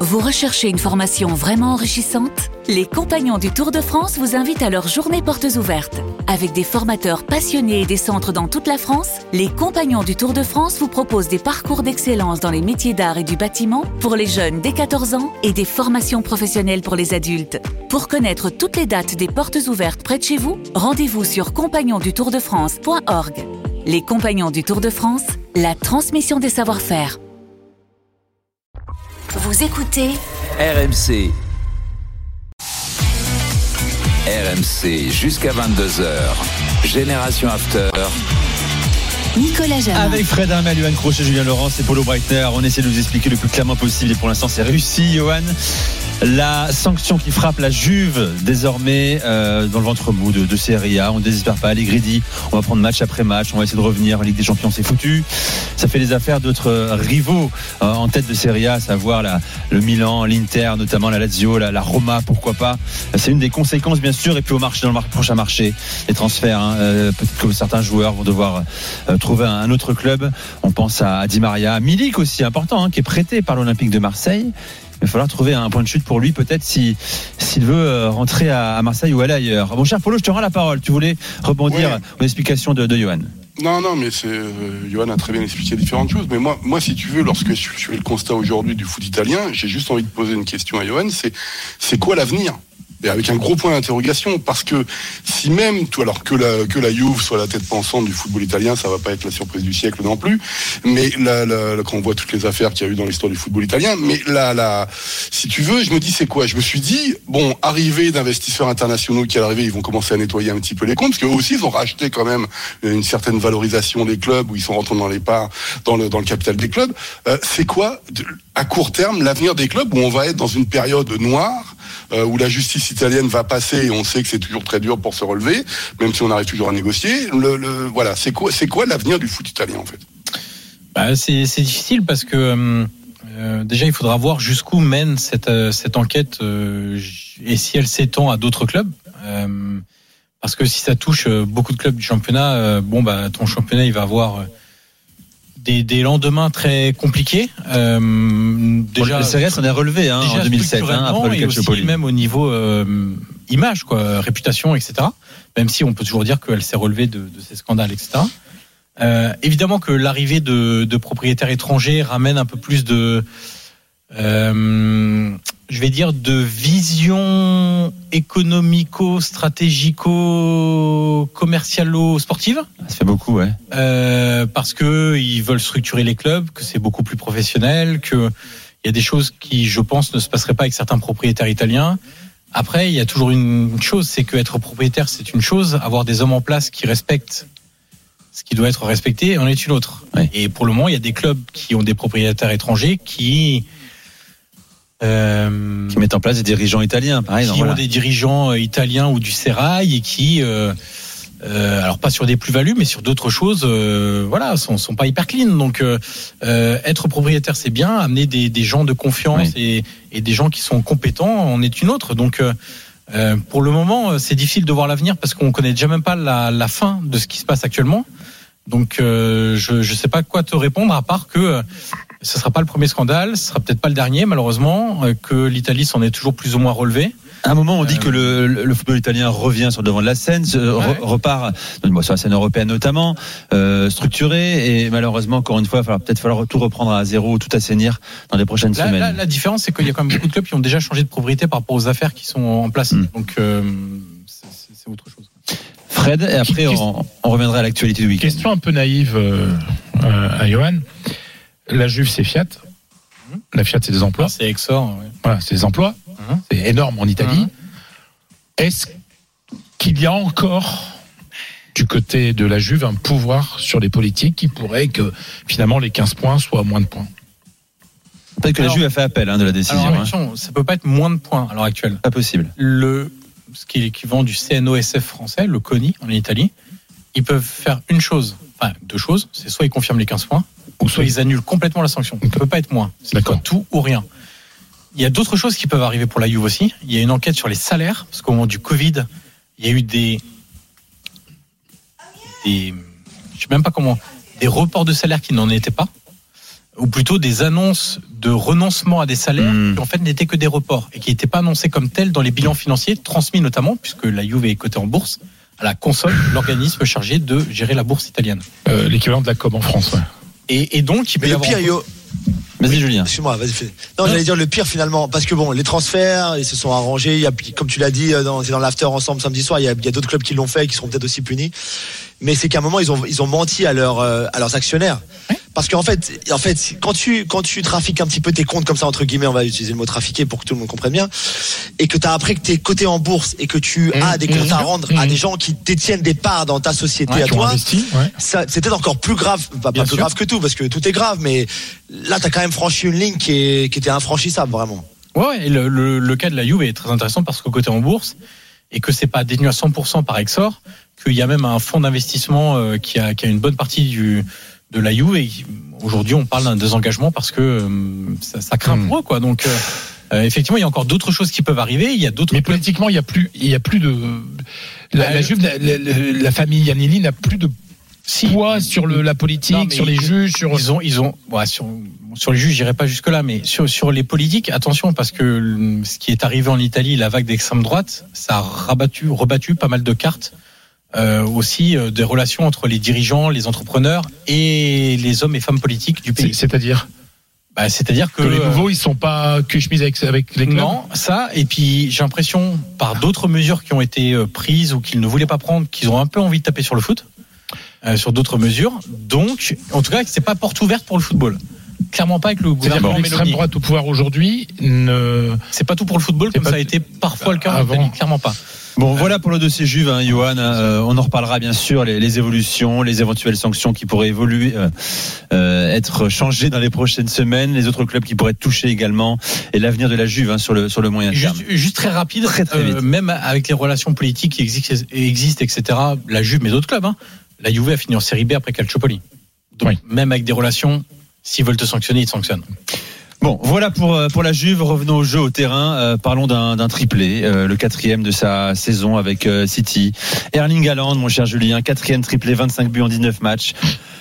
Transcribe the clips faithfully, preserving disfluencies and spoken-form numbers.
Vous recherchez une formation vraiment enrichissante ? Les Compagnons du Tour de France vous invitent à leur journée portes ouvertes. Avec des formateurs passionnés et des centres dans toute la France, les Compagnons du Tour de France vous proposent des parcours d'excellence dans les métiers d'art et du bâtiment pour les jeunes dès quatorze ans et des formations professionnelles pour les adultes. Pour connaître toutes les dates des portes ouvertes près de chez vous, rendez-vous sur compagnons du tour de france point org. Les Compagnons du Tour de France, la transmission des savoir-faire. Vous écoutez R M C. R M C jusqu'à vingt-deux heures. Génération After. Nicolas Jamin. Avec Fred Hermel, Johan Crochet, Julien Laurence et Paulo Breitner, on essaie de vous expliquer le plus clairement possible et pour l'instant c'est réussi. Johan, la sanction qui frappe la Juve désormais euh, dans le ventre mou de, de Serie A, on ne désespère pas, Allegri, on va prendre match après match, on va essayer de revenir en Ligue des Champions, c'est foutu. Ça fait les affaires d'autres rivaux euh, en tête de Serie A, à savoir la, le Milan, l'Inter, notamment la Lazio, la, la Roma, pourquoi pas. C'est une des conséquences bien sûr, et puis au marché, dans le mar- prochain marché, les transferts, hein, euh, peut-être que certains joueurs vont devoir euh, trouver un, un autre club. On pense à Di Maria, Milik aussi important, hein, qui est prêté par l'Olympique de Marseille. Il va falloir trouver un point de chute pour lui, peut-être si, s'il veut rentrer à Marseille ou aller ailleurs. Mon cher Paulo, je te rends la parole. Tu voulais rebondir ouais. aux explications de, de Johan. Non, non, mais c'est euh, Johan a très bien expliqué différentes choses. Mais moi, moi, si tu veux, lorsque je, je fais le constat aujourd'hui du foot italien, j'ai juste envie de poser une question à Johan. C'est, c'est quoi l'avenir ? Et avec un gros point d'interrogation, parce que si même, tout, alors que la que la Juve soit la tête pensante du football italien, ça va pas être la surprise du siècle non plus. Mais là, là, là quand on voit toutes les affaires qu'il y a eu dans l'histoire du football italien, mais là, là, si tu veux, je me dis c'est quoi ? Je me suis dit bon, arrivée d'investisseurs internationaux qui arrivent, ils vont commencer à nettoyer un petit peu les comptes, parce qu'eux aussi ils ont racheté quand même une certaine valorisation des clubs où ils sont rentrés dans les parts, dans le dans le capital des clubs. Euh, c'est quoi à court terme l'avenir des clubs où on va être dans une période noire? Euh, où la justice italienne va passer et on sait que c'est toujours très dur pour se relever, même si on arrive toujours à négocier. Le, le, voilà, c'est quoi, c'est quoi l'avenir du foot italien en fait ? Bah, c'est, c'est difficile parce que euh, déjà il faudra voir jusqu'où mène cette, euh, cette enquête euh, et si elle s'étend à d'autres clubs. Euh, parce que si ça touche beaucoup de clubs du championnat, euh, bon bah ton championnat il va avoir euh, Des, des lendemains très compliqués. Euh, déjà, le Serie A s'en est relevé hein, en deux mille sept, hein, après le Calciopoli. Et même au niveau euh, image, quoi, réputation, et cetera. Même si on peut toujours dire qu'elle s'est relevée de, de ces scandales, et cetera. Euh, évidemment que l'arrivée de, de propriétaires étrangers ramène un peu plus de, euh, je vais dire, de vision économico-stratégico-commercialo-sportive. Ça fait beaucoup, ouais. Euh, parce que ils veulent structurer les clubs, que c'est beaucoup plus professionnel, que il y a des choses qui, je pense, ne se passeraient pas avec certains propriétaires italiens. Après, il y a toujours une chose, c'est que être propriétaire, c'est une chose, avoir des hommes en place qui respectent ce qui doit être respecté en est une autre. Ouais. Et pour le moment, il y a des clubs qui ont des propriétaires étrangers qui Euh, qui mettent en place des dirigeants italiens, pareil. Qui non, ont voilà. des dirigeants italiens ou du Serail et qui, euh, euh, alors pas sur des plus-values, mais sur d'autres choses, euh, voilà, sont, sont pas hyper clean. Donc, euh, euh, être propriétaire, c'est bien. Amener des, des gens de confiance oui. et, et des gens qui sont compétents, en est une autre. Donc, euh, euh, pour le moment, c'est difficile de voir l'avenir parce qu'on connaît déjà même pas la, la fin de ce qui se passe actuellement. Donc, euh, je je sais pas quoi te répondre à part que euh, ce sera pas le premier scandale, ce sera peut-être pas le dernier malheureusement, euh, que l'Italie s'en est toujours plus ou moins relevée. À un moment, on dit euh, que le, le football italien revient sur le devant de la scène, ouais. re, repart sur la scène européenne notamment, euh, structuré, et malheureusement, encore une fois, il va peut-être falloir tout reprendre à zéro, tout assainir dans les prochaines là, semaines. Là, la différence, c'est qu'il y a quand même beaucoup de clubs qui ont déjà changé de propriété par rapport aux affaires qui sont en place. Mm. Donc, euh, c'est, c'est autre chose. Fred, et après, on, on reviendra à l'actualité du week-end. Question un peu naïve euh, euh, à Johan. La Juve, c'est Fiat. La Fiat, c'est des emplois. C'est Exor. Ouais. Voilà, c'est des emplois. Mmh. C'est énorme en Italie. Mmh. Est-ce qu'il y a encore, du côté de la Juve, un pouvoir sur les politiques qui pourrait que, finalement, les quinze points soient moins de points ? Peut-être que alors, la Juve a fait appel hein, de la décision. Alors, attention, hein. Ça peut pas être moins de points à l'heure actuelle. Pas possible. Le, ce qui est l'équivalent du C N O S F français, le CONI en Italie, ils peuvent faire une chose, enfin deux choses, c'est soit ils confirment les quinze points, ou soit ils annulent complètement la sanction. Ça ne peut pas être moins. C'est soit tout ou rien. Il y a d'autres choses qui peuvent arriver pour la Juve aussi. Il y a une enquête sur les salaires, parce qu'au moment du Covid, il y a eu des, des, je sais même pas comment, des reports de salaires qui n'en étaient pas. ou plutôt des annonces de renoncement à des salaires mmh. qui en fait n'étaient que des reports et qui n'étaient pas annoncés comme tels dans les bilans financiers transmis notamment, puisque la Juve est cotée en bourse, à la Console, l'organisme chargé de gérer la bourse italienne. Euh, l'équivalent de la C O M en France, ouais. Et, et donc, il peut Mais y le avoir... pire, Yo... Vas-y, oui, Julien. Excuse-moi, vas-y. Fais. Non, non, j'allais dire le pire finalement, parce que bon, les transferts, ils se sont arrangés. Il y a, comme tu l'as dit, dans, c'est dans l'after ensemble samedi soir. Il y a, il y a d'autres clubs qui l'ont fait, et qui seront peut-être aussi punis. Mais c'est qu'à un moment, ils ont, ils ont menti à leurs, à leurs actionnaires. Oui. Parce qu'en fait, en fait, quand tu, quand tu trafiques un petit peu tes comptes comme ça entre guillemets, on va utiliser le mot trafiquer pour que tout le monde comprenne bien, et que t'as appris que t'es coté en bourse et que tu mmh, as des comptes mmh, à rendre mmh. à des gens qui détiennent des parts dans ta société ouais, à toi, investi, ouais. ça, c'était encore plus grave, pas, pas plus sûr. grave que tout, parce que tout est grave, mais là, t'as quand même franchi une ligne qui est, qui était infranchissable vraiment. Ouais, et le, le, le cas de la Juve est très intéressant parce qu'au côté en bourse et que c'est pas détenu à cent pour cent par Exor, qu'il y a même un fonds d'investissement euh, qui a, qui a une bonne partie du de la Juve et aujourd'hui on parle d'un désengagement parce que euh, ça, ça craint mmh. pour eux quoi. Donc euh, effectivement il y a encore d'autres choses qui peuvent arriver. Il y a d'autres. Mais politiquement il y a plus il y a plus de la, la Juve la, la, la famille Agnelli n'a plus de si. poids sur le, la politique, non, sur les juges, sur ils ont ils ont ouais, sur sur les juges j'irai pas jusque là, mais sur sur les politiques attention parce que ce qui est arrivé en Italie, la vague d'extrême droite, ça a rabattu rebattu pas mal de cartes. Euh, aussi euh, des relations entre les dirigeants, les entrepreneurs et les hommes et femmes politiques du pays. C'est-à-dire bah, c'est-à-dire que, que les nouveaux ils sont pas cuche-mise avec avec les clubs. Non, ça et puis j'ai l'impression par d'autres mesures qui ont été prises ou qu'ils ne voulaient pas prendre, qu'ils ont un peu envie de taper sur le foot, euh, sur d'autres mesures. Donc, en tout cas, c'est pas porte ouverte pour le football. Clairement pas avec le gouvernement. L'extrême droite au pouvoir aujourd'hui, ne... c'est pas tout pour le football comme ça a été parfois le cas en Italie, clairement pas. Bon, voilà pour le dossier Juve, hein, Johan. Euh, on en reparlera bien sûr, les, les évolutions, les éventuelles sanctions qui pourraient évoluer, euh, euh, être changées dans les prochaines semaines, les autres clubs qui pourraient être touchés également, et l'avenir de la Juve hein, sur le sur le moyen terme. Juste, juste très rapide, très, très euh, même avec les relations politiques qui existent, existent et cetera. La Juve, mais d'autres clubs, hein, la Juve a fini en Série B après Calciopoli. Donc oui. Même avec des relations, s'ils veulent te sanctionner, ils te sanctionnent. Bon, voilà pour pour la Juve. Revenons au jeu, au terrain. Euh, parlons d'un, d'un triplé, euh, le quatrième de sa saison avec euh, City. Erling Haaland, mon cher Julien, quatrième triplé, vingt-cinq buts en dix-neuf matchs.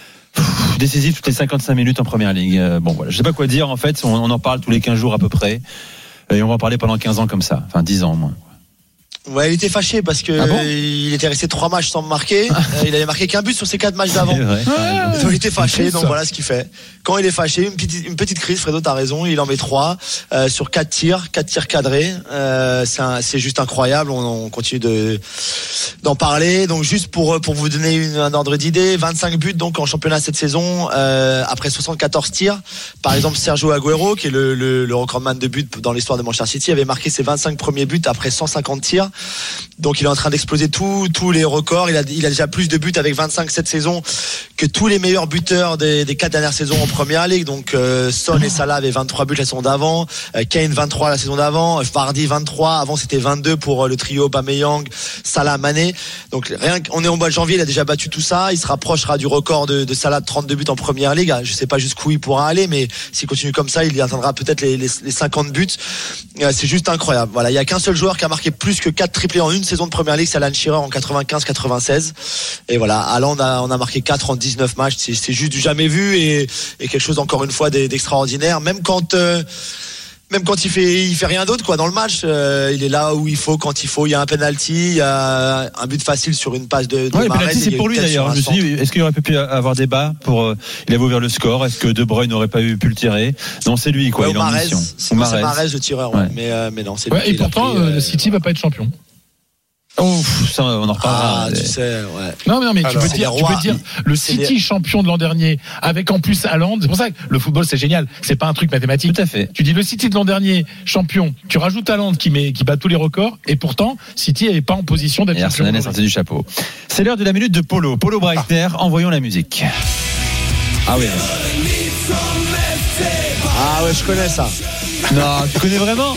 Pff, décisif toutes les cinquante-cinq minutes en première ligue. Euh, bon, voilà, je sais pas quoi dire en fait. On, on en parle tous les quinze jours à peu près, et on va en parler pendant quinze ans comme ça, enfin dix ans au moins. Ouais, il était fâché parce que ah bon il était resté trois matchs sans marquer. Il avait marqué qu'un but sur ses quatre matchs d'avant. Ah, donc il était fâché. Donc voilà ce qu'il fait. Quand il est fâché, une petite, une petite crise. Fredo, t'as raison. Il en met trois euh, sur quatre tirs, quatre tirs cadrés. Euh, c'est, un, c'est juste incroyable. On, on continue de d'en parler. Donc juste pour pour vous donner une, un ordre d'idée, vingt-cinq buts donc en championnat cette saison euh, après soixante-quatorze tirs. Par exemple, Sergio Agüero, qui est le, le, le recordman de buts dans l'histoire de Manchester City, avait marqué ses vingt-cinq premiers buts après cent cinquante tirs. Donc il est en train d'exploser tous tous les records. Il a il a déjà plus de buts avec vingt-cinq cette saison que tous les meilleurs buteurs des, des quatre dernières saisons en Première Ligue. Donc euh, Son et Salah avaient vingt-trois buts la saison d'avant, euh, Kane vingt-trois la saison d'avant, Vardy vingt-trois. Avant c'était vingt-deux pour euh, le trio Aubameyang, Salah, Mané. Donc rien qu'on est au mois de janvier, il a déjà battu tout ça. Il se rapprochera du record de, de Salah de trente-deux buts en Première Ligue. Je sais pas jusqu'où il pourra aller, mais s'il continue comme ça, il y atteindra peut-être les, les, les cinquante buts. Euh, c'est juste incroyable. Voilà, il y a qu'un seul joueur qui a marqué plus que quatre triplés en une saison de Première Ligue, c'est Alan Shearer en quatre-vingt-quinze quatre-vingt-seize. Et voilà, Haaland a, on a marqué quatre en dix-neuf matchs. C'est, c'est juste du jamais vu et, et quelque chose encore une fois d'extraordinaire. Même quand, euh, même quand il fait, il fait rien d'autre quoi dans le match. Euh, il est là où il faut quand il faut. Il y a un penalty, il y a un but facile sur une passe de. de ouais, le Mahrez, penalty c'est pour lui d'ailleurs. Je me suis dit, est-ce qu'il aurait pu avoir débat pour euh, il avait ouvert le score. Est-ce que De Bruyne n'aurait pas pu le tirer? Non, c'est lui quoi. Ouais, il est en Mahrez, mission. C'est Mahrez le tireur. Ouais. Ouais. Mais euh, mais non, c'est. Ouais, lui et pourtant, le euh, City va pas être champion. Oh, ça, on en reparlera. Ah, tu sais, ouais. Non, mais non, mais Alors, tu peux dire, tu peux dire, le City des... champion de l'an dernier, avec en plus Haaland. C'est pour ça que le football, c'est génial. C'est pas un truc mathématique. Tout à fait. Tu dis le City de l'an dernier, champion. Tu rajoutes Haaland qui met, qui bat tous les records. Et pourtant, City n'est pas en position d'être et champion. Arsenal est sorti du chapeau. C'est l'heure de la minute de Polo. Polo Breitner, ah. Envoyons la musique. Ah oui. Ah ouais, je connais ça. Non, tu connais vraiment?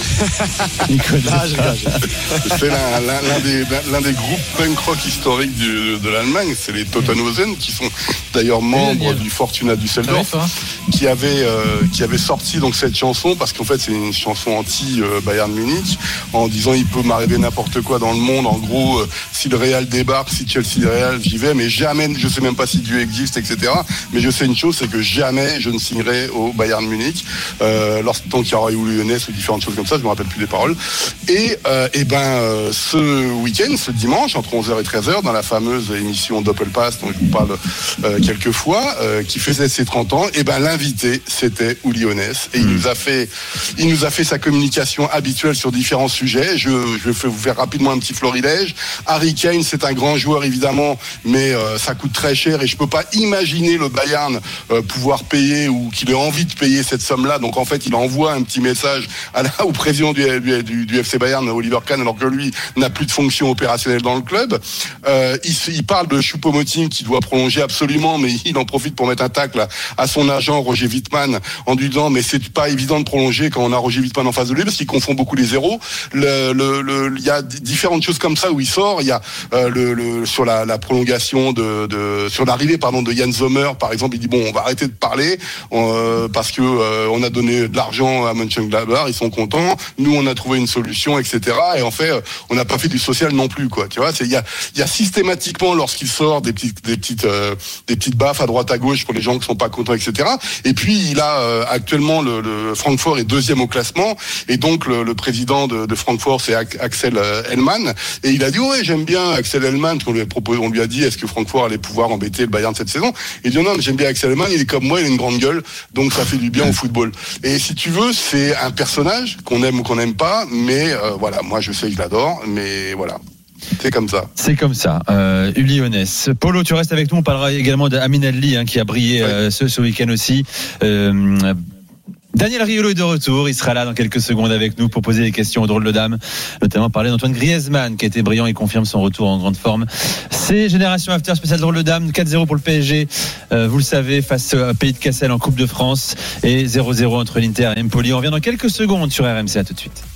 Il connaît. Ah, je rigole. C'est l'un, l'un, l'un des, l'un des groupes punk rock historiques du, de l'Allemagne, c'est les Totenhausen, qui sont d'ailleurs membres du Fortuna Düsseldorf, Ouais, qui avaient euh, qui avaient sorti donc cette chanson parce qu'en fait c'est une chanson anti euh, Bayern Munich, en disant il peut m'arriver n'importe quoi dans le monde. En gros, euh, si le Real débarque, si Chelsea le Real, j'y vais, mais jamais, je sais même pas si Dieu existe, et cetera. Mais je sais une chose, c'est que jamais je ne signerai au Bayern Munich, euh, lorsqu'il y aura eu Lyonnais ou différentes choses comme ça, je me rappelle plus des paroles. Et euh, et ben euh, ce week-end, ce dimanche, entre onze heures et treize heures, dans la fameuse émission Doppelpass dont je vous parle euh, quelques fois, euh, qui faisait ses trente ans, et ben l'invité c'était Uli Hoeneß, et il nous a fait il nous a fait sa communication habituelle sur différents sujets. Je, je vais vous faire rapidement un petit florilège. Harry Kane, c'est un grand joueur évidemment, mais euh, ça coûte très cher et je peux pas imaginer le Bayern euh, pouvoir payer ou qu'il ait envie de payer cette somme-là. Donc en fait, il envoie un petit message à la, au président du, du, du F C Bayern, Oliver Kahn, alors que lui n'a plus de fonction opérationnelle dans le club. Euh, il, il parle de Choupo-Moting qui doit prolonger absolument, mais il en profite pour mettre un tacle à, à son agent Roger Wittmann en lui disant mais c'est pas évident de prolonger quand on a Roger Wittmann en face de lui parce qu'il confond beaucoup les zéros. Le, le, le, il y a différentes choses comme ça où il sort. Il y a euh, le, le, sur la, la prolongation de, de sur l'arrivée pardon de Jan Sommer par exemple, il dit bon on va arrêter de parler euh, parce que euh, on a donné de l'argent à Mönchengladbach, ils sont contents. Nous on a trouvé une solution, et cetera. Et en fait on n'a pas fait du social non plus quoi. Tu vois, c'est il y a il y a systématiquement lorsqu'il sort des petites des petites euh, des petites baffes à droite à gauche pour les gens qui sont pas contents, et cetera. Et puis il a euh, actuellement le, le Francfort est deuxième au classement et donc le, le président de, de Francfort c'est Axel Hellmann et il a dit ouais j'aime bien Axel Hellmann. On lui a proposé, on lui a dit est-ce que Francfort allait pouvoir embêter le Bayern cette saison. Il dit non mais j'aime bien Axel Hellmann, il est comme moi, il a une grande gueule donc ça fait du bien au football. Et si tu veux c'est un personnage qu'on aime ou qu'on n'aime pas, mais euh, voilà moi je sais que je l'adore, mais voilà. C'est comme ça. C'est comme ça. Euh, Uli Hoeneß. Polo, tu restes avec nous. On parlera également d'Amin Adli, hein, qui a brillé ouais. euh, ce, ce week-end aussi. Euh, Daniel Riolo est de retour. Il sera là dans quelques secondes avec nous pour poser des questions aux drôles de dames, notamment parler d'Antoine Griezmann, qui a été brillant et confirme son retour en grande forme. C'est Génération After spécial drôle de dames. quatre zéro pour le P S G. Euh, vous le savez, face à Pays de Cassel en Coupe de France. Et zéro zéro entre l'Inter et Empoli. On revient dans quelques secondes sur R M C. À tout de suite.